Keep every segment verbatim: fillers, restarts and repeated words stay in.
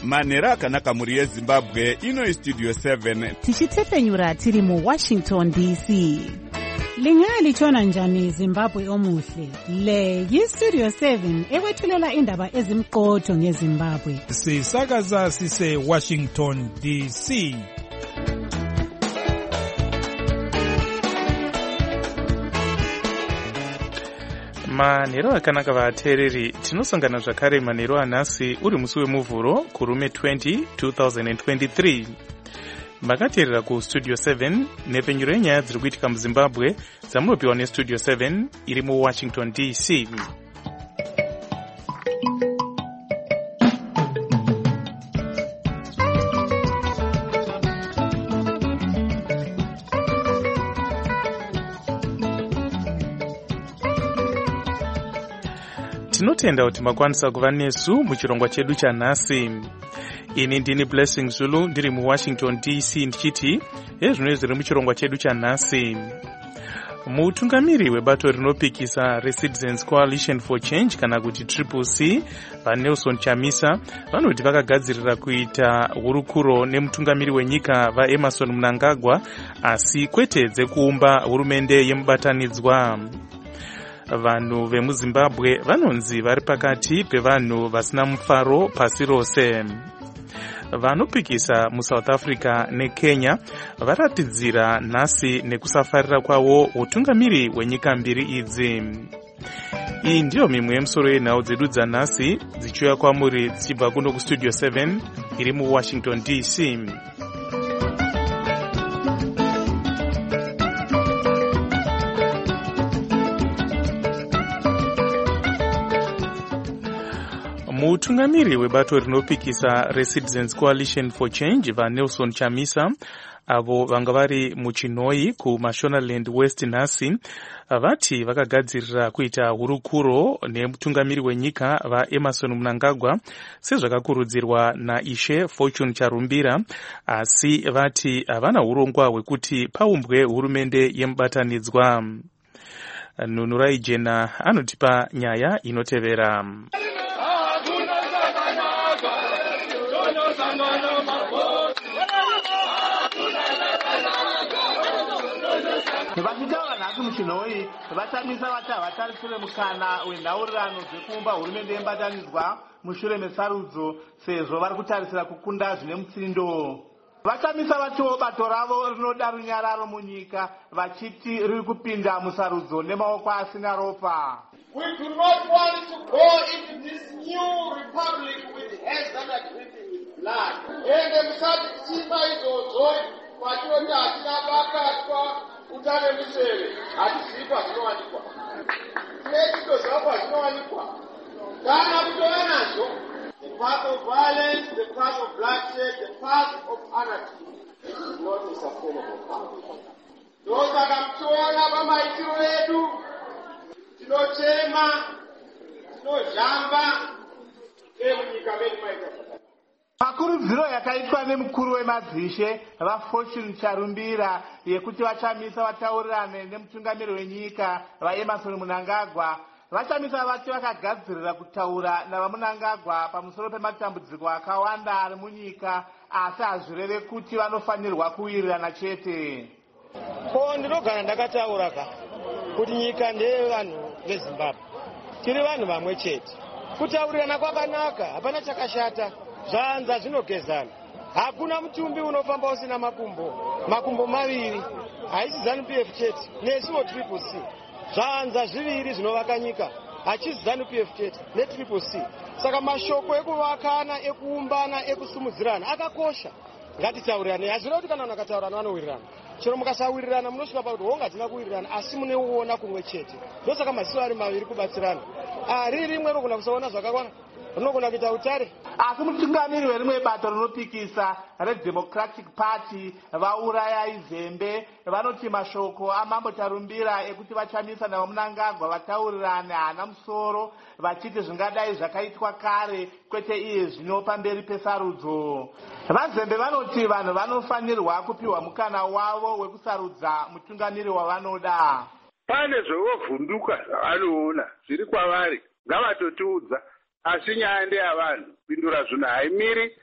manhero akanaka mhuri yezimbabwe. Ino istudio seven tichitefenyura tiri muwashington D C. Lingalitshona njani Zimbabwe omuhle? Le yistudio seven ekwethulela indaba ezimqotho ngeZimbabwe. Sisakaza sise Washington D C. manhero akanaka vateereri, tinosangana zvakare manhero anhasi uri musi wemuvhuro kurume twenty twenty twenty-three. makateerera kustudio seven nepenyuro yenyaya dziri kuitika muzimbabwe dzamunopiwa nestudio seven iri muwashington D C. tinotenda kuti makwanisa kuva nesu muchirongwa chedu chanhasi. Ini ndini Blessing Zulu ndiri muwashington D C ndichiti ezvino zviri muchirongwa chedu chanhasi. Mutungamiri webato rinopikisa reCitizens Coalition for Change kana kuti Triple C vaNelson Chamisa vanoti vakagadzirira kuita hurukuro nemutungamiri wenyika vaEmmerson Mnangagwa asi kwete dzekuumba hurumende yemubatanidzwa. Vanhu vemuzimbabwe vanonzi vari pakati pevanhu vasina mufaro pasi rose. Vanopikisa muSouth Africa neKenya varatidzira nhasi nekusafarira kwavo utungamiri wenyika mbiri idzi. Iyi ndiyo mimwe yemusoro yenhau dzedu dzanhasi dzichiuya kwamuri dzichibva kuno kustudio seven iri muWashington D C. Mutungamiri webato rinopikisa reCitizens Coalition for Change vaNelson Chamisa avo vanga vari muChinoi kuMashonaland West nhasi vati vakagadzirira kuita hurukuro nemutungamiri wenyika vaEmmerson Mnangagwa sezvakakurudzirwa naIshe Fortune Charumbira, asi vati havana urongwa hwekuti paumbwe hurumende yemubatanidzwa. Nunurai Jena anotipa nyaya inotevera. vachitaura nhasi muChinoi vachamisa vati havatarisire mukana wenhaurirano dzekuumba hurumende yemubatanidzwa mushure mesarudzo sezvo vari kutarisira kukunda zvine mutsindo. Vachamisa vatiwo bato ravo rinoda runyararo munyika vachiti riri kupinda musarudzo nemaoko asina ropa. We do not want to go into this new republic with heads that are dripping with blood. Ende musati tichimba izvozvo kwatinoti hatina bakatwa utane musere hatizivi kwazvinowanikwa. Tinechitozva kwazvinowanikwa. Kana kutova nazvo, the path of violence, the path of bloodshed, the path of anarchy is not a sustainable path. Ndosaka mtoona pamaitiro edu tinochema, tinozhamba emunyika medu maita. Pakurudziro yakaitwa nemukuru wemadzishe vaFortune Charumbira yekuti vachamisa vataurirane nemutungamiri wenyika vaEmmerson Mnangagwa, vachamisa vati vakagadzirira kutaura navaMnangagwa pamusoro pematambudziko akawanda ari munyika, asi hazvireve kuti vanofanirwa kuwirirana chete. Ko ndinogara ndakataura ka kuti nyika ndeyevanhu veZimbabwe, tiri vanhu vamwe chete. Kutaurirana kwakanaka, hapana chakashata, zvanza zvinogezana. Hakuna mutumbi unofamba usina makumbo, makumbo maviri, haisi ZANU-P F chete nesuwo Triple C. Zvanza zviviri zvinovaka nyika, hachisi ZANU-P F chete neTriple C. Saka mashoko ekuvakana, ekuumbana, ekusumudzirana akakosha. Ngatitaurirane, hazvina kuti kana vanhu vakataurana vanowirirana. Chero mukasawirirana munosvika pakuti honga hatina kuwirirana asi muneuona kumwe chete. Ndosaka masiso ari maviri kubatsirana. Ari rimwe rinogona kusaona zvakakwana, rinogona kuita utare. Asi mutungamiri werimwe bato rinopikisa reDemocratic Party vauraya izembe vanoti mashoko amambo Charumbira ekuti vachamisa navaMnangagwa vataurirane hana musoro, vachiti zvingadai zvakaitwa kare kwete iye zvino pamberi pesarudzo. Vazembe vanoti vanhu vanofanirwa kupiwa mukana wavo wekusarudza mutungamiri wavanoda. Pane zvovhunduka zvavanoona zviri kwavari, ngavatotiudza. Asi nyaya ndeyavanhu, pindura zvinhu haimiri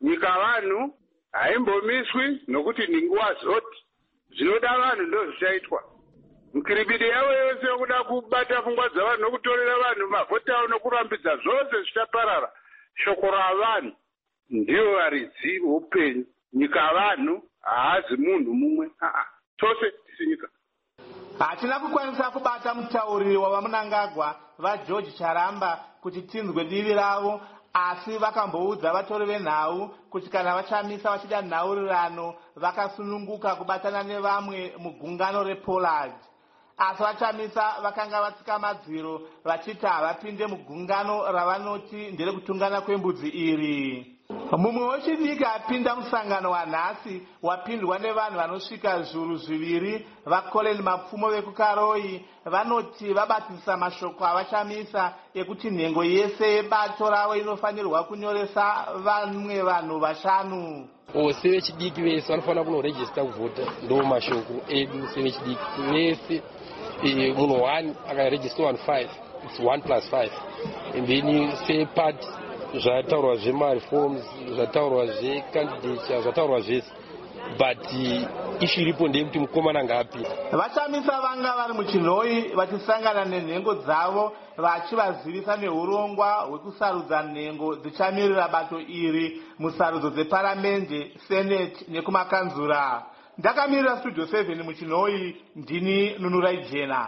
nyika vanhu haimbomiswi nokuti ninguva zoti zvinoda vanhu ndo zvichaitwa. Mukiribidi yavo yose yokuda kubata pfungwa dzavanhu nokutorera vanhu mavhoti avo nokurambidza zvose zvichaparara. Shoko ravanhu ndivo varidzi voupenyu. Nyika vanhu haazi munhu mumwe, aa tose tisi nyika. Hatina kukwanisa kubata mutauri wavamunangagwa vaGeorge Charamba kuti tinzwe divi ravo, asi vakamboudza vatori venhau kuti kana vachamisa vachida nhaurirano vakasununguka kubatana nevamwe mugungano rePollard. Asi vachamisa vakanga vatsika madziro vachiti havapinde mugungano ravanoti nderekutungana kwembudzi iri. Mumwe wechidiki apinda musangano wanhasi wapindwa nevanhu vanosvika zviuru zviviri vaColin Mapfumo vekuKaroi vanoti vabatisisa mashoko avachamisa ekuti nhengo yese yebato ravo inofanirwa kunyoresa vamwe vanhu vashanu. Ose vechidiki vese vanofanira kunorejista kuvhota, ndo mashoko edu sevechidiki vese. Munhu one akarejista one five, it's one plus five. And then say party zvataurwa zvemareforms, zvataurwa zvecandidature, zvataurwa zvese, but ishiripo ndeyekuti mukomana ngapi. Vachamisa vanga vari muchinhoi vachisangana nenhengo dzavo vachivazivisa neurongwa hwekusarudza nhengo dzichamirira bato iri musarudzo dzeparamende, senate nekumakanzura. Ndakamirira studio seven muchinhoi, ndini Nunurai Jena.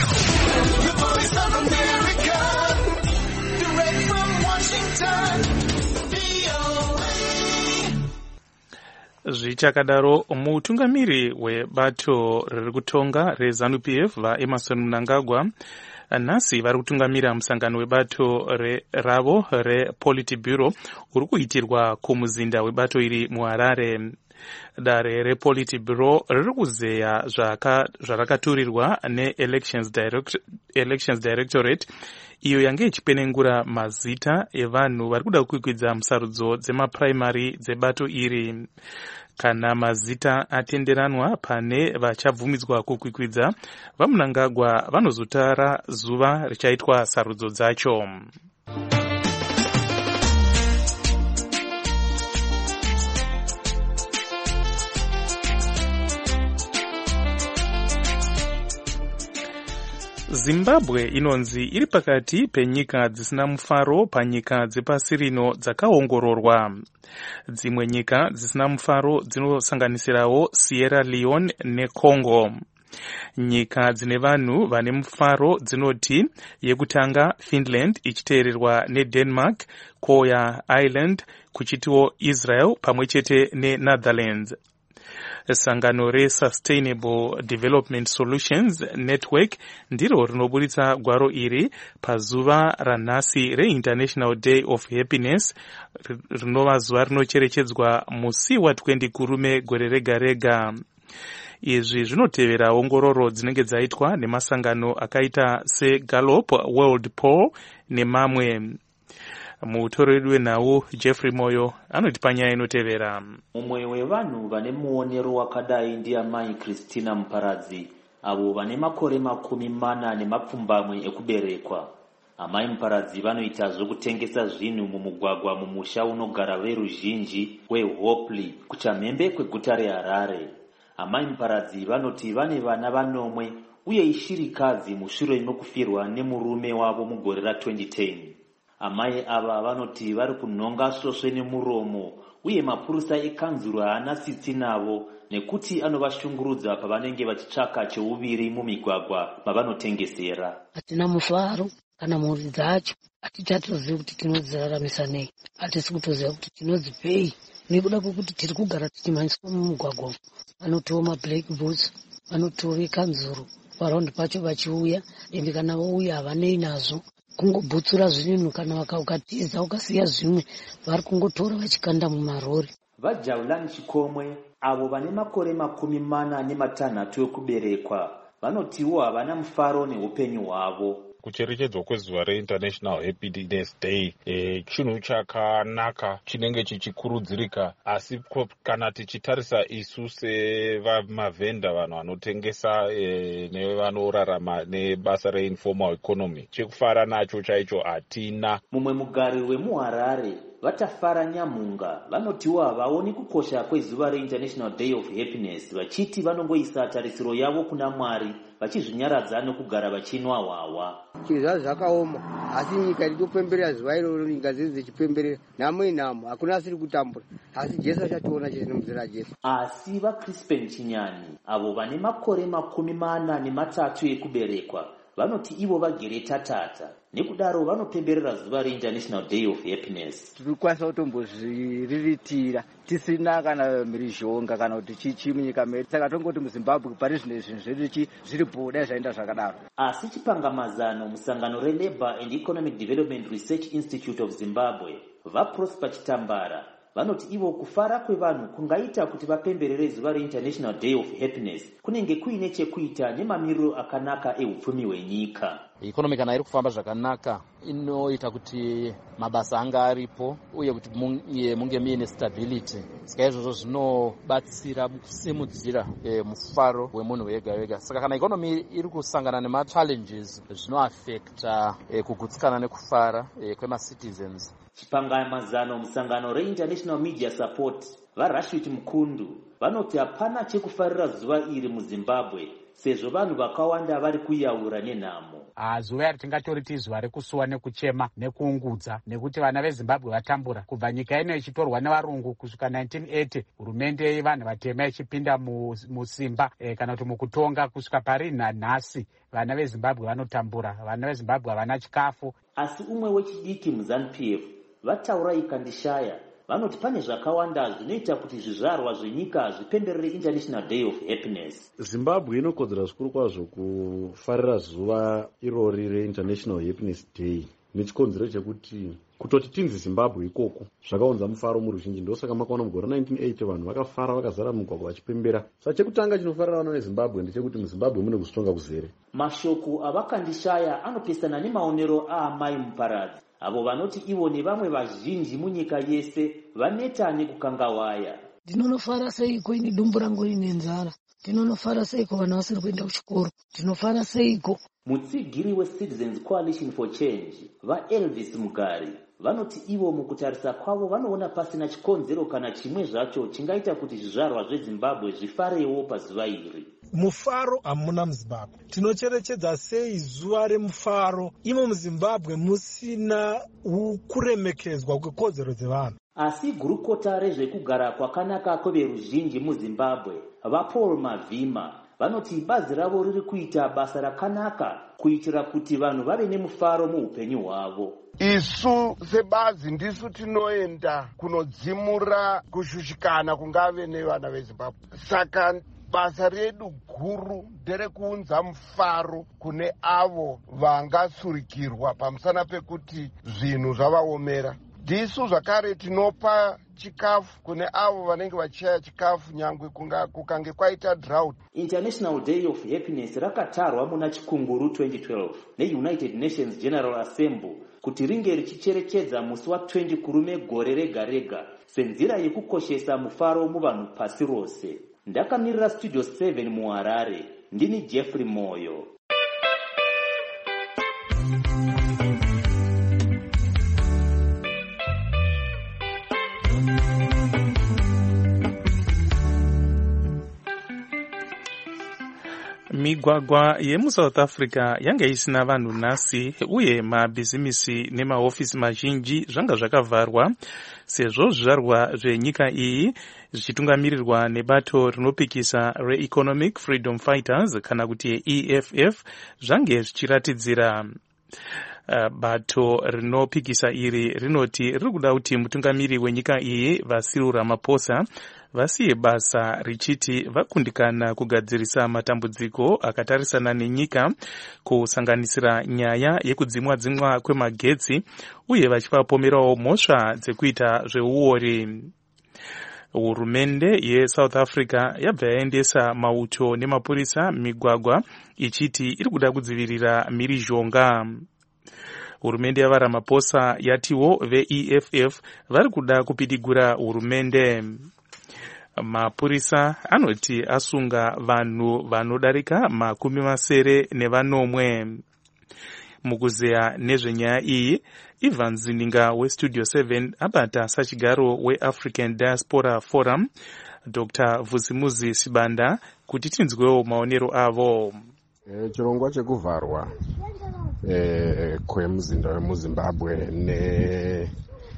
Zvichakadaro, mutungamiri webato riri kutonga reZANU P F vaEmmerson Mnangagwa nhasi vari kutungamira musangano webato ravo rePolitburo uri kuitirwa kumuzinda webato iri muHarare. Dare rePolitburo riri kuzeya zvarakaturirwa neElections Direct, Elections Directorate iyo yange ichipenengura mazita evanhu vari kuda kukwikwidza musarudzo dzemapuraimari dzebato iri. Kana mazita atenderanwa pane vachabvumidzwa kukwikwidza, vaMnangagwa vanozotara zuva richaitwa sarudzo dzacho. Zimbabwe inonzi iri pakati penyika dzisina mufaro panyika dzepasi rino dzakaongororwa. Dzimwe nyika dzisina mufaro dzinosanganisirawo Sierra Leone neCongo. Nyika dzine vanhu vane mufaro dzinoti yekutanga Finland ichiteererwa neDenmark, kouya Ireland, kuchitiwo Israel pamwechete neNetherlands. Sangano reSustainable Development Solutions Network ndiro rinoburitsa gwaro iri pazuva ranhasi reInternational Day of Happiness, rinova zuva rinocherechedzwa musi wa20 kurume gore rega rega. Izvi zvinotevera ongororo dzinenge dzaitwa nemasangano akaita seGallup World Poll nemamwe. Mutori wedu wenhau Jeffrey Moyo anoti panyaya inotevera. Mumwe wevanhu vane muonero wakadai ndiamai Christina Muparadzi, avo vane makore makumi mana nemapfumbamwe ekuberekwa. Amai Muparadzi vanoita zvokutengesa zvinhu mumugwagwa mumusha unogara veruzhinji weHopley kuchamhembe kweguta reHarare. Amai Muparadzi vanoti vane vana vanomwe uye ishirikadzi mushure mekufirwa nemurume wavo mugore ra20 ten. Amai ava vanoti vari kunhonga svosve nemuromo uye mapurisa ekanzuro haana tsitsi navo nekuti anovashungurudza pavanenge vachitsvaka cheuviri mumigwagwa mavanotengesera. Hatina mufaro kana mhuri dzacho, hatichatozivi kuti tinodziraramisa nei, hatisi kutoziva kuti tinodzipei nekuda kwekuti tiri kugara tichimhanyiswa mumugwagwa. Vanotiwo mablack boots, vanotiwo vekanzuro paraundi pacho vachiuya, ende kana vouya havanei nazvo kungobutsura zvinhu, kana vakaukatiza ukasiya zvimwe vari kungotora vachikanda mumarori. VaJaulani Chikomwe, avo vane makore makumi mana nematanhatu ekuberekwa, vanotiwo havana mufaro neupenyu hwavo. Kucherechedzwa kwezuva reInternational Happiness Day e, chinhu chakanaka chinenge chichikurudzirika, asi kana tichitarisa isu sevamavhenda, vanhu vanotengesa e, nevanorarama nebasa reinformal economy, chekufara nacho chaicho hatina. Mumwe mugari wemuHarare vatafara nyamunga vanotiwo havaoni kukosha kwezuva reInternational Day of Happiness, vachiti vanongoisa tarisiro yavo kuna Mwari vachizvinyaradza nokugara vachinwa hwawa. Chizva zvakaoma, asi nyika iri kupemberera zuva iroro, nyika dziri dzichipemberera. Nhamo inhamo, hakuna asiri kutambura, asi Jesu achationa chese nomuzera Jesu. Asi vaCrispen Chinyani, avo vane makore makumi mana nematatu ekuberekwa, vanoti ivo vagere tatata, nekudaro vanopemberera zuva reInternational Day of Happiness. Tirikwanisa kutombozviriritira tisina kana mhirizhonga kana kuti chichi munyika medu, saka tongoti muZimbabwe pari zvino zvinhu zvedu zviri boda zvaenda zvakadaro. Asi chipangamazano musangano reLabour and Economic Development Research Institute of Zimbabwe, vaProsper Chitambara, vanoti ivo kufara kwevanhu kungaita kuti vapemberere zuva reInternational Day of Happiness kunenge kuine chekuita nemamiriro akanaka ehupfumi hwenyika. Ikonomi kana iri kufamba zvakanaka inoita kuti mabasa anga aripo uye kuti munge muine stability. Saka izvozvo zvinobatsira kusimudzira e, mufaro wemunhu wega wega. Saka kana ikonomi iri kusangana nema challenges zvinoaffecta e, kugutsikana nekufara e, kwema-citizens. Chipangamazano musangano reInternational Media Support vaRashid Mkundu vanoti hapana chekufarira zuva iri muZimbabwe sezvo vanhu vakawanda vari kuyaura nenhamo. Ah, zuva iri tingatoriti zuva rekusuwa nekuchema nekuungudza nekuti vana veZimbabwe vatambura kubva nyika ino ichitorwa nevarungu kusvika nineteen eighty, hurumende yevanhu vatema ichipinda musimba e, kana kuti mukutonga kusvika pari nhasi vana veZimbabwe vanotambura, vana veZimbabwe havana chikafu. Asi umwe wechidiki muZANU-P F vataura ikandishaya vanoti pane zvakawanda zvinoita kuti zvizvarwa zvenyika zvipemberere International Day of Happiness. Zimbabwe inokodzera zvikuru kwazvo kufarira zuva irori reInternational Happiness Day nechikonzero chekuti kutoti tinzi Zimbabwe ikoko zvakaunza mufaro muruzhinji, ndosaka makaona mugore nineteen eighty vanhu vakafara vakazara mugwagwa vachipembera. Saka chekutanga chinofarira vana veZimbabwe ndechekuti muZimbabwe mune kuzitonga kuzere. Mashoko avakandishaya anopesana nemaonero aamai Muparadzi, avo vanoti ivo nevamwe vazhinji munyika yese vaneta nekukangawaya. Ndinonofara seiko ini dumbu rangu rine nzara, ndinonofara seiko vana vasiri kuenda kuchikoro, ndinofara seiko. Mutsigiri weCitizens Coalition for Change vaElvis Mugari vanoti ivo mukutarisa kwavo vanoona pasina chikonzero kana chimwe zvacho chingaita kuti zvizvarwa zveZimbabwe zvifarewo pazuva iri. Mufaro hamuna muZimbabwe. Tinocherechedza sei zuva remufaro imo muZimbabwe musina kuremekedzwa kwekodzero dzevanhu? Asi gurukota rezvekugara kwakanaka kweveruzhinji muZimbabwe vaPaul Mavhima vanoti bazi ravo riri kuita basa rakanaka kuitira kuti vanhu vave nemufaro muupenyu hwavo. Isu sebazi ndisu tinoenda kunodzimura kushushikana kungave nevana veZimbabwe. Saka basa redu guru nderekuunza mufaro kune avo vangasurikirwa pamusana pekuti zvinhu zvavaomera. Ndisu zvakare tinopa chikafu kune avo vanenge vachishaya chikafu nyangwe kukange kwaita drought. International Day of Happiness rakatarwa muna Chikunguru twenty twelve neUnited Nations General Assembly kuti ringe richicherechedza musi wa twenty kurume gore rega rega senzira yekukoshesa mufaro muvanhu pasi rose. Ndakamirira Studio seven muHarare, ndini Jeffrey Moyo. Migwagwa yemuSouth Africa yanga isina vanhu nhasi uye mabhizimisi nemahofisi mazhinji zvanga zvakavharwa sezvo zvizvarwa zvenyika iyi zvichitungamirirwa nebato rinopikisa reEconomic Freedom Fighters kana kuti E F F zvange zvichiratidzira. Uh, bato rinopikisa iri rinoti riri kuda kuti mutungamiri wenyika iyi Cyril Ramaphosa vasiye basa richiti vakundikana kugadzirisa matambudziko akatarisana nenyika kusanganisira nyaya yekudzimwa dzimwa kwemagetsi uye vachivapomerawo mhosva dzekuita zveuori. Hurumende yeSouth Africa yabva yaendesa mauto nemapurisa migwagwa ichiti iri kuda kudzivirira mhirizhonga. Hurumende yavaRamaphosa yatiwo veE F F vari kuda kupidigura hurumende. Mapurisa anoti asunga vanhu vanodarika makumi masere nevanomwe. Mukuzeya nezvenyaya iyi, Ivan Zininga weStudio seven abata sachigaro weAfrican Diaspora Forum Doctor Vusimuzi Sibanda kuti tinzwewo maonero avo. E, chirongwa chekuvharwa e, kwemuzinda wemuZimbabwe ne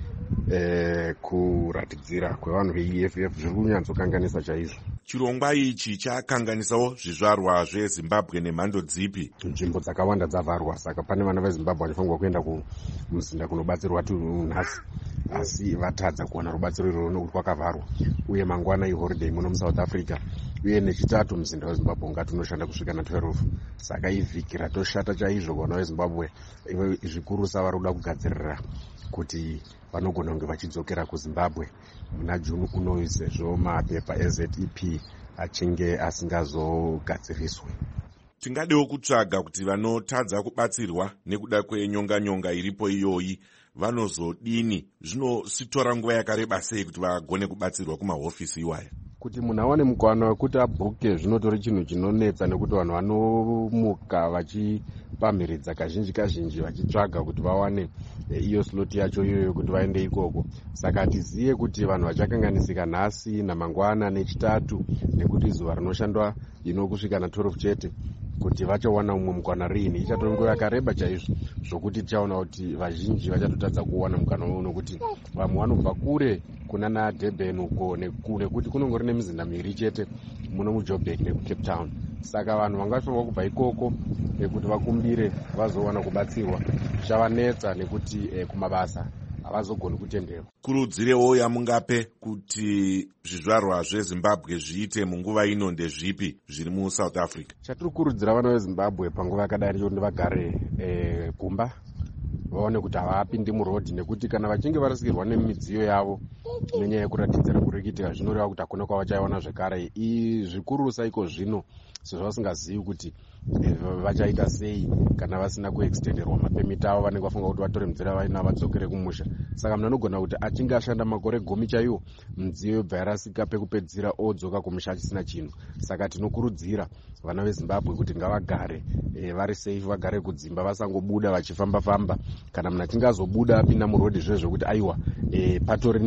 e, kuratidzira kwevanhu veE F F zviri kunyatsokanganisa chaizvo. Chirongwa ichi chakanganisawo zvizvarwa zveZimbabwe nemhando dzipi? Nzvimbo dzakawanda dzavharwa, saka pane vana veZimbabwe vanofanirwa kuenda kumuzinda kunobatsirwa nhasi, asi vatadza kuwana rubatsiro iroro nokuti kwakavharwa, uye mangwana iholiday muno muSouth Africa, uye nechitatu muzinda weZimbabwe ungati unoshanda kusvika na twelve, saka ivhiki ratoshata chaizvo vana veZimbabwe zvikuru sa vari kuda kugadzirira kuti vanogona kunge vachidzokera kuZimbabwe muna June uno, sezvo mapepa eZ E P achinge asingazogadziriswe. Tingadewo kutsvaga kuti vanotadza kubatsirwa nekuda kwenyonga-nyonga iripo iyoyi vanozodini, zvinositora nguva yakareba sei kuti vagone kubatsirwa kumahofisi iwaya? Kuti munhu awane mukana wekuti abhuke zvinotori chinhu chinonetsa, nekuti vanhu vanomuka vachipamhiridza kazhinji kazhinji vachitsvaga kuti vawane iyo sloti yacho iyoyo kuti vaende ikoko. Saka tiziye kuti vanhu vachakanganisika nhasi namangwana nechitatu, nekuti zuva rinoshandwa ino kusvika na twelve chete, kuti vachawana umwe mukana riini. Ichatora nguva yakareba chaizvo zvokuti tichaona kuti vazhinji vachatotadza kuwana mukana uno, kuti vamwe vanobva kure kuna naDurban uko nekuti kunongori nemizinda miviri chete muno muJoburg nekuCape Town. Saka vanhu vangafanirwa kubva ikoko nekuti vakumbire vazowana kubatsirwa zvavanetsa, nekuti eh, kumabasa havazogoni kutenderwa. Kurudzirewo yamungape kuti zvizvarwa zveZimbabwe zviite munguva ino ndezvipi zviri muSouth Africa? Chatiri kurudzira vana veZimbabwe panguva yakadai ndicho vagare eh, kumba, vaone kuti havapindi murodhi, nekuti kana vachinge varasikirwa nemidziyo yavo nenyaya yekuratidzira kurikitika zvinoreva kuti hakuna kwavachaona zvekare. Zvikuru saiko zvino sezvo vasingazivi kuti vachaita sei kana vasina kuextenderwa mapemiti avo, vanenge vafunga kuti vatore midziyo vaina vadzokere kumusha. Saka munhu anogona kuti achinge ashanda makore gumi chaiwo midziyo yobva yarasika pekupedzisira odzoka kumusha achisina chinhu. Saka tinokurudzira vana veZimbabwe kuti ngavagare e, vari safe, vagare kudzimba, vasangobuda vachifamba famba. Kana munhu achinge azobuda apinda murodhi zvezvo zvokuti aiwa e, patori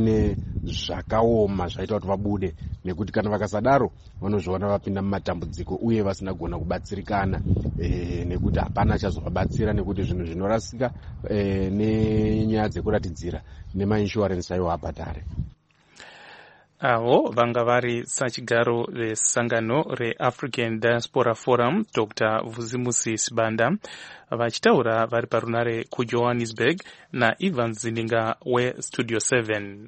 nezvakaoma zvaita kuti vabude, nekuti kana vakasadaro vanozviona vapinda mumatambudziko uye vasina kugona kubatsirikana e, nekuti hapana chazovabatsira, nekuti zvinhu zvinorasika e, nenyaya dzekuratidzira nemainsurance ayo abhadhare. Avo vanga vari sachigaro vesangano reAfrican Diaspora Forum Doctor Vusimuzi Sibanda vachitaura vari parunare kuJohannesburg naIvan Zininga weStudio seven.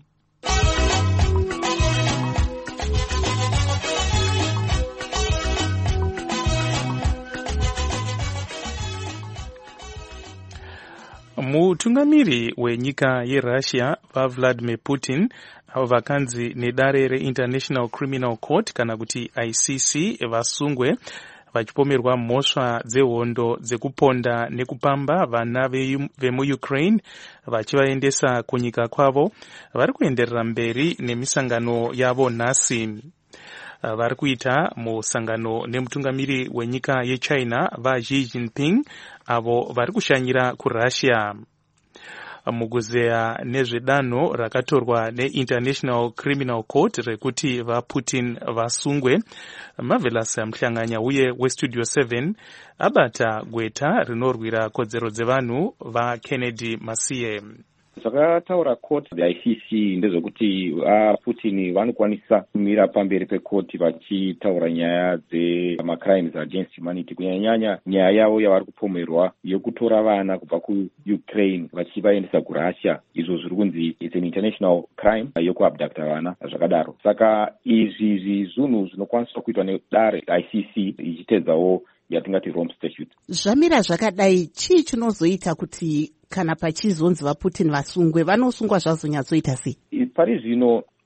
Mutungamiri wenyika yeRussia vaVladimir Putin avo vakanzi nedare reInternational Criminal Court kana kuti I C C vasungwe vachipomerwa mhosva dzehondo dzekuponda nekupamba vana vemuUkraine vachivaendesa kunyika kwavo, vari kuenderera mberi nemisangano yavo nhasi. Vari kuita musangano nemutungamiri wenyika yeChina vaXi Jinping avo vari kushanyira kuRussia. Mukuzeya nezvedanho rakatorwa neInternational Criminal Court rekuti vaPutin vasungwe, Marvelous Mhlanganya uye weStudio seven abata gweta rinorwira kodzero dzevanhu vaKennedy Masiye. Zvakataura court I C C ndezvekuti vaPutin vanokwanisa kumira pamberi pekoti vachitaura nyaya dzemacrimes against humanity, kunyanya nyaya yavo yavari kupomerwa yokutora vana kubva kuUkraine vachivaendesa kuRussia. Izvo zviri kunzi it's an international crime yokuabducta vana zvakadaro. Saka izvi zvinhu zvinokwaniswa kuitwa nedare I C C ichitedzawo yatingati Rome Statute. Zvamira zvakadai, chii chinozoita kuti kana pachizonzi vaPutin vasungwe vanosungwa zvazonyatsoita sei? Pari zvino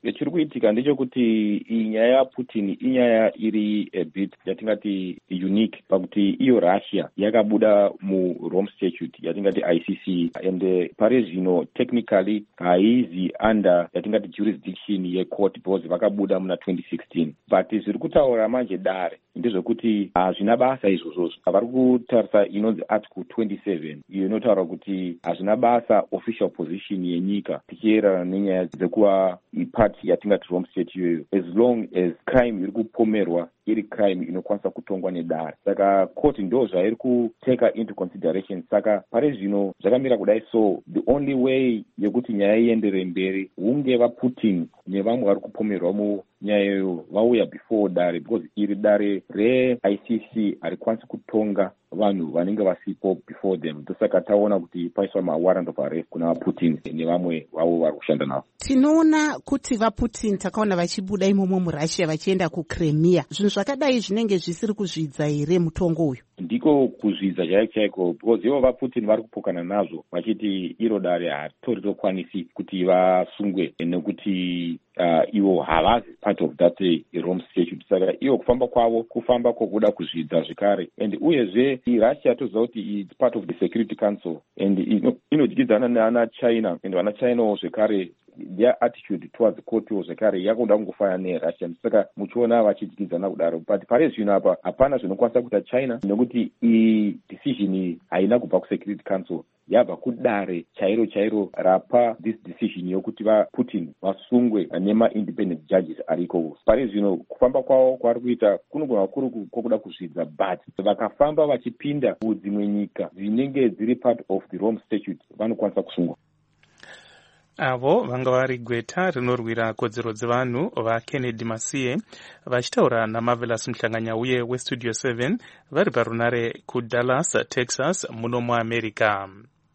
chiri kuitika ndechekuti iyi nyaya yaputin inyaya iri a bit yatingati unique pakuti iyo Russia yakabuda muRome Statute yatingati I C C and uh, pari zvino technically haizi under yatingati jurisdiction yecourt because vakabuda muna twenty sixteen but zviri kutaura manje dare ndezvekuti hazvina basa izvozvozvo. Vari kutarisa inonzi article twenty-seven iyo inotaura kuti hazvina basa official position yenyika tichierana nenyaya dzekuva ipati yatingati Rome State iyoyo as long as crime iri kupomerwa iri crime inokwanisa kutongwa nedare. Saka court ndo zvairi kuteka into consideration. Saka pari zvino zvakamira kudai, so the only way yekuti nyaya iendere mberi hunge vaPutin nevamwe vari kupomerwa munyaya iyoyo vauya before dare, because iri dare re-I C C harikwanisi kutonga vanhu vanenge vasipo before them. Ndosaka taona kuti paiswa mawarrant of arrest kuna vaPutin nevamwe vavo vari kushanda navo. Tinoona kuti vaPutin takaona vachibuda imomo muRussia vachienda kuCrimea. Zvinhu zvakadai zvinenge zvisiri kuzvidza here mutongo uyu? Ndiko kuzvidza chaiko chaiko, because ivo vaPutin vari kupokana nazvo vachiti iro dare haritori rokwanisi kuti vasungwe nekuti uh, ivo havazi part of that uh, Rome Statute. Saka ivo kufamba kwavo kufamba kwokuda kuzvidza zvekare, and uyezve Russia toziva kuti it's part of the Security Council and inodyidzana nana China, and vana China zvekare their attitude towards the court zvekare yakuda kungofanana neRussia. Saka muchiona vachidyidzana kudaro, but pari zvino apa hapana zvinokwanisa kuita China nekuti i decision haina kubva kuSecurity Council, yabva kudare chairo chairo rapa this decision yokuti vaPutin vasungwe nema-independent judges ariko. Pari zvino kufamba kwavo kwari kuita kunogona kuri kwokuda kuzvidza, but vakafamba vachipinda kudzimwe nyika dzinenge dziri part of the Rome Statute vanokwanisa kusungwa. Avo vanga vari gweta rinorwira kodzero dzevanhu vaKennedy Masiye vachitaura naMarvelous Mhlanganya uye weStudio seven vari parunare kuDallas, Texas muno muAmerica.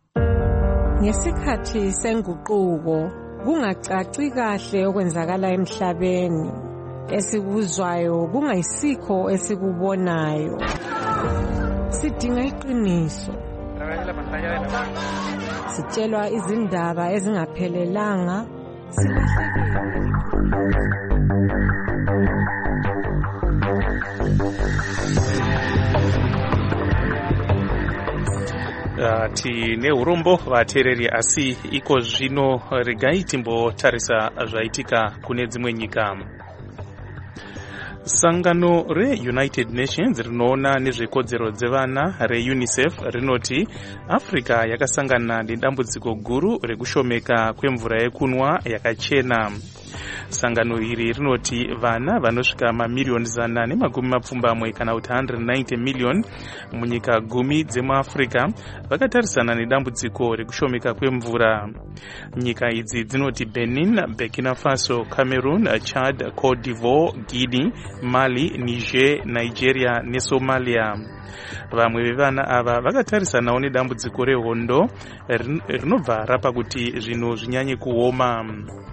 Ngesikhathi senguquko kungacaci kahle okwenzakala emhlabeni, esikuzwayo kungayisikho esikubonayo. Sidinga iqiniso, sitshelwa izindaba ezingaphelelanga, tine urombo vateereri, asi iko zvino regai timbotarisa zvaitika kune dzimwe nyika. Sangano re-United Nations rinoona nezvekodzero dzevana re-UNICEF rinoti Africa yakasangana nedambudziko guru rekushomeka kwemvura yekunwa yakachena. Sangano iri rinoti vana vanosvika mamiliyoni zana nemakumi mapfumbamwe kana kuti one hundred ninety million munyika gumi dzemuAfrica vakatarisana nedambudziko rekushomeka kwemvura. Nyika idzi dzinoti Benin, Burkina Faso, Cameroon, Chad, Cote d'Ivoire, Guinea, Mali, Niger, Nigeria neSomalia. Vamwe vevana ava vakatarisanawo nedambudziko rehondo rinobva rapa kuti zvinhu zvinyanye kuoma.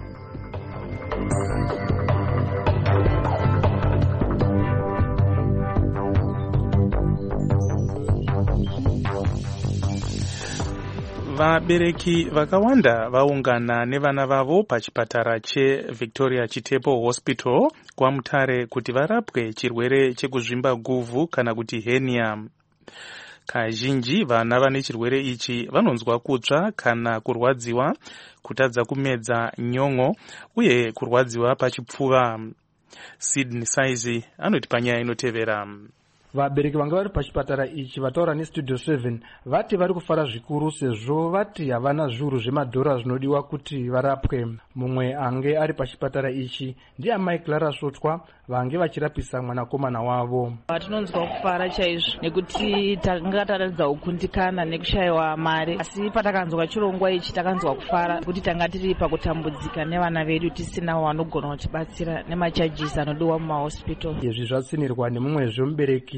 Vabereki vakawanda vaungana nevana vavo pachipatara cheVictoria Chitepo Hospital kwaMutare kuti varapwe chirwere chekuzvimba guvhu kana kuti hernia. Kazhinji vana vane chirwere ichi vanonzwa kutsva kana kurwadziwa, kutadza kumedza nyongo uye kurwadziwa pachipfuva. Sydney Saizi anoti panyaya inotevera. Vabereki vanga vari pachipatara ichi vataura neStudio seven vati vari kufara zvikuru sezvo vati havana zviuru zvemadhora zvinodiwa kuti varapwe. Mumwe ange ari pachipatara ichi ndiye amai Clara Svotwa vange vachirapisa mwanakomana wavo. Tinonzwa kufara chaizvo nekuti tanga taratidza kukundikana nekushayiwa mari, asi patakanzwa chirongwa ichi takanzwa kufara kuti tanga tiri pakutambudzika nevana vedu tisina vanogona kutibatsira nemachajisi anodiwa mumahospital. Izvi zvatsinirwa nemumwe zvemubereki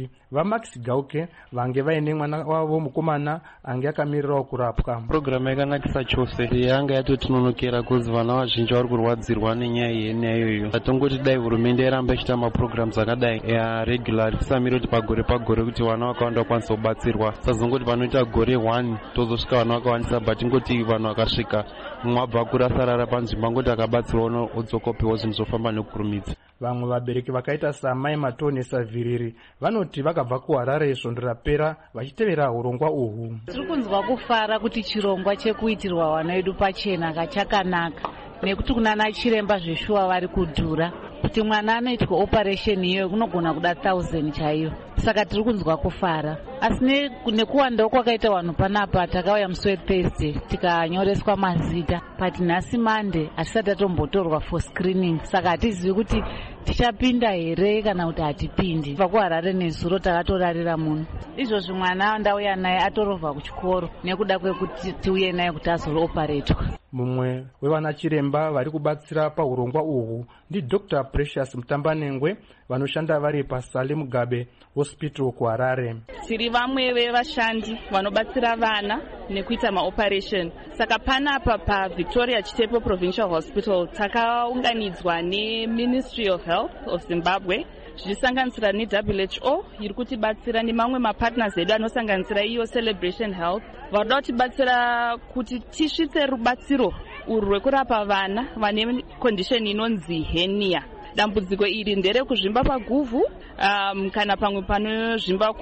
kuti vamax gauke vange vaine mwana wavo mukomana ange akamirirawo kurapwa. Purogiramu yakanakisa chose, yanga yatotinonokera kuzi vana vazhinji vari kurwadzirwa nenyaya yenyaya iyoyo. Atongoti dai hurumende yaramba ichiita mapurogiramu akadai yaregulari, tisamire kuti pagore pagore kuti vana vakawanda vakwanisa kubatsirwa. Sazongoti panoita gore one tozosvika vana vakawandisa, but ingoti vanhu vakasvika mumwe abva kuri asarara panzvimbo angoti akabatsirwa odzokopiwa zvinhu zvofamba nekukurumidza. Vamwe vabereki vakaita samai Matoni Savhiriri vanoti vakabva kuHarare svondo rapera vachitevera urongwa uhu. Tiri kunzwa kufara kuti chirongwa chekuitirwa vana vedu pachena kachakanaka, nekuti kunana chiremba zveshuwa vari kudhura. Kuti mwana anoitwa operation iyoyo kunogona kuda thousand chaiyo, saka tiri kunzwa kufara. Asi nekuwandawo kwakaita vanhu panapa, takauya musi weThursday tikanyoreswa mazita, but nhasi Monday hatisati tatombotorwa for screening, saka hatizivi kuti tichapinda here kana kuti hatipindi. Kubva kuHarare nezuro takatorarira munhu. Izvozvi mwana ndauya naye atorovha kuchikoro nekuda kwekuti tiuye naye kuti azooperetwa. Mumwe wevana chiremba vari kubatsira paurongwa uhu ndi Doctor Precious Mutambanengwe vanoshanda vari paSalem Mugabe Hospital kuHarare. Tiri vamwe vevashandi vanobatsira vana nekuita maoperation. Saka panapa paVictoria Chitepo Provincial Hospital takaunganidzwa neMinistry of Health of Zimbabwe zvichisanganisira neW H O iri kutibatsira nemamwe mapartners edu anosanganisira iyo Celebration Health. Varikuda kutibatsira kuti tisvitse rubatsiro urwu rwekurapa vana vane condition inonzi hernia. Dambudziko iri ndere kuzvimba paguvhu um, kana pamwe panozvimba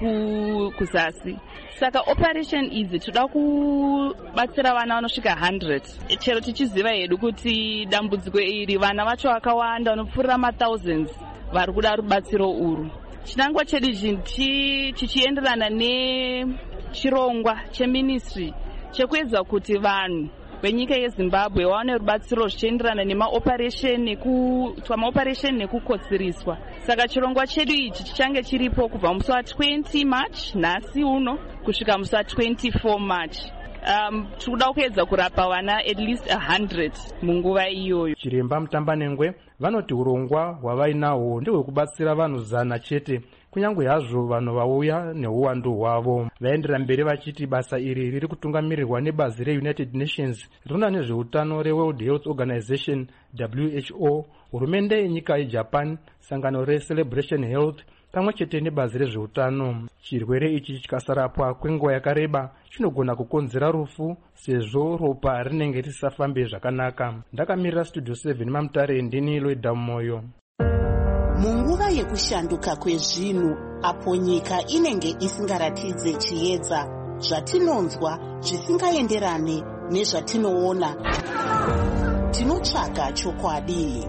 kuzasi. Saka operation idzi toda kubatsira vana vanosvika one hundred. Chero tichiziva hedu kuti dambudziko iri vana vacho vakawanda vanopfuura mathousands vari kuda rubatsiro urwu. Chinangwa chedu ichi chichienderana nechirongwa cheministry chekuedza kuti vanhu venyika yeZimbabwe vaone rubatsiro zvichienderana nemaoperation nekuitwa maoperation nekukotsiriswa. Saka chirongwa chedu ichi chichange chiripo kubva musi wa20 March nhasi uno kusvika musi wa24 March. Um, tikuda kuedza kurapa vana at least one hundred munguva iyoyo. Chiremba Mutambanengwe vanoti urongwa hwavainahwo ndehwekubatsira vanhu zana chete, kunyange hazvo vanhu vauya neuwandu hwavo. Vaendera mberi vachiti basa iri riri kutungamirirwa nebazi reUnited Nations rinoona nezveutano reWorld Health Organization W H O, hurumende yenyika yeJapan, sangano reCelebration Health pamwe chete nebazi rezveutano. Chirwere ichi chikasarapwa kwenguva yakareba chinogona kukonzera rufu sezvo ropa rinenge risafambe zvakanaka. Ndakamirira Studio seven Mamutare, ndini Loida Moyo. Munguva yekushanduka kwezvinhu, apo nyika inenge isingaratidze chiedza, zvatinonzwa zvisingaenderane nezvatinoona, tinotsvaga chokwadi.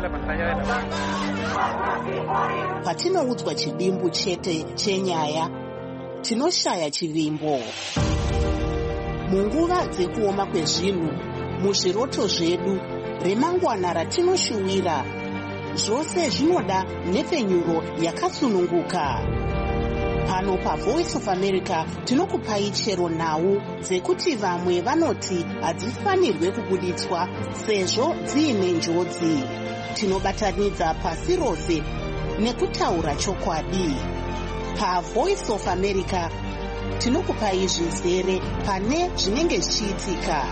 Patinoudzwa chidimbu chete chenyaya, tinoshaya chivimbo. Munguva dzekuoma kwezvinhu, muzviroto zvedu, remangwana ratinoshuwira, zvose zvinoda nhepfenyuro yakasununguka. Pano paVoice of America tinokupai chero nhau dzekuti vamwe vanoti hadzifanirwe kubuditswa sezvo dziine njodzi. Tinobatanidza pasi rose nekutaura chokwadi. PaVoice of America tinokupai zvizere pane zvinenge zvichiitika.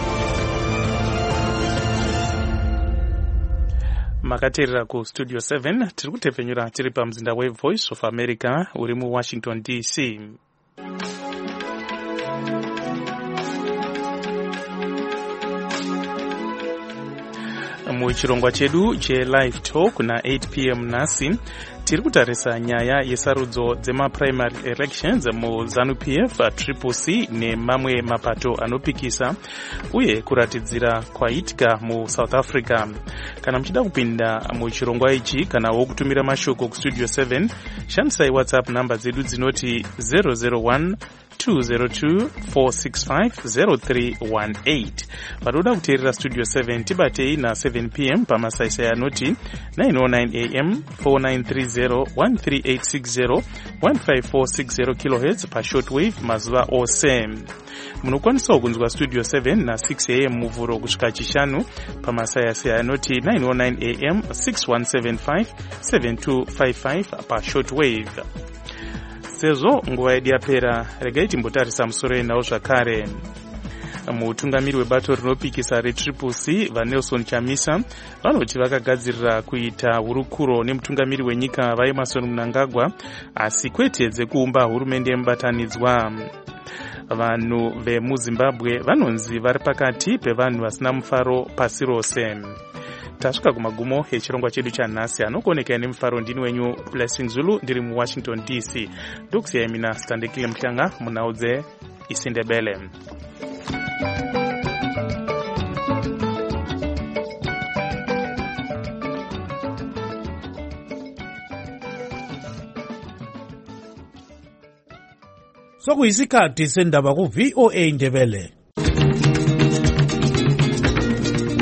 Makateerera kuStudio seven tiri kutepfenyura tiri pamuzinda weVoice of America uri muWashington D C. Muchirongwa chedu cheLive Talk na eight p m nhasi tiri kutarisa nyaya yesarudzo dzemaprimary elections muZANU-P F, Triple C nemamwe mapato anopikisa uye kuratidzira kwaitika muSouth Africa. Kana muchida kupinda muchirongwa ichi kana wokutumira mashoko kuStudio seven, shandisai WhatsApp namba dzedu dzinoti zero zero one two zero two four six five zero three one eight. Paroda kuteerera Studio seven tibatei na seven p m pamasaisai anoti nine oh nine a m four nine three zero one three eight six zero one five four six zero kilohertz pashortwave mazuva ose. Munokwanisa kunzwa Studio seven na six a m muvhuro kusvika chishanu pamasaisai anoti nine oh nine a m six one seven five seven two five five pashortwave. sezvo nguva yedu yapera, regai timbotarisa musoro enawo zvakare. Mutungamiri webato rinopikisa retriple C vaNelson Chamisa vanoti vakagadzirira kuita hurukuro nemutungamiri wenyika vaEmmerson Mnangagwa, asi kwete dzekuumba hurumende yemubatanidzwa. Vanhu vemuZimbabwe vanonzi vari pakati pevanhu vasina mufaro pasi rose. Tasvika kumagumo echirongwa chedu chanhasi, anokuonekera nemufaro ndini wenyu Blessing Zulu, ndiri muWashington D C. Ndokusiyai mina Standekile Mhlanga munhau dzeIsindebele. Sokuyisikhathi sendaba ku V O A Ndebele.